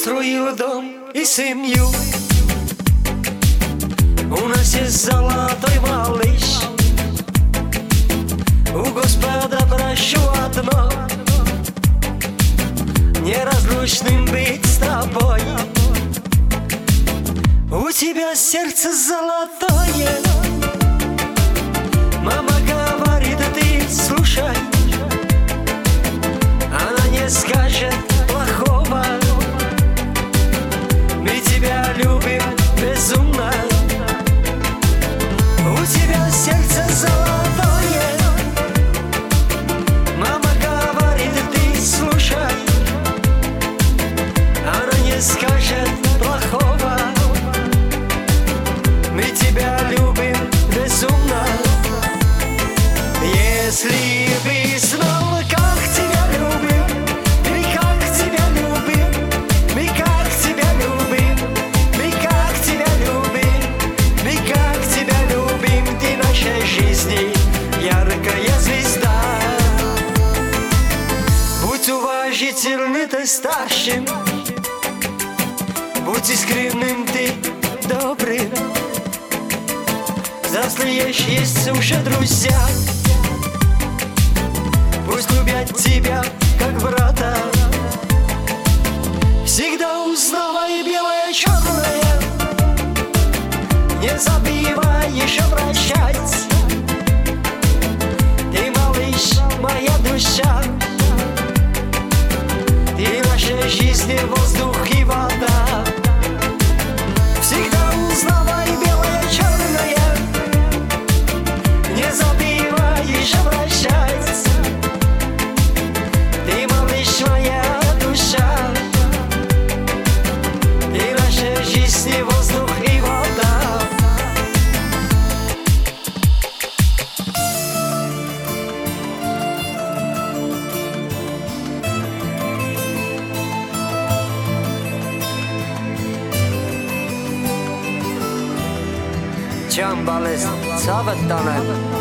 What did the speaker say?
построил дом и семью. У нас есть золотой малыш. У Господа прошу одно: неразлучным быть с тобой. У тебя сердце золотое. Мама говорит, ты слушай, она не скажет плохого. Мы тебя любим безумно. У тебя сердце золотое. Мама говорит, ты слушай, она не скажет плохого. Мы тебя любим безумно. Если бы знал, как тебя любим, мы как тебя любим, мы как тебя любим, мы как тебя любим, мы как тебя любим, ты нашей жизни яркая звезда. Будь уважительным ты старшим, будь искренним ты добрым. Взрослые есть уже друзья, пусть любят тебя как брата. Всегда узнавай белое черное, не забывай еще прощать. Ты, малыш, моя душа, ты нашей жизни воздух и вода. Всегда узнавай белое черное, не забывай еще прощать. Ты, малыш, моя душа, ты наша жизнь, воздух и вода. Jambales, savet tänne.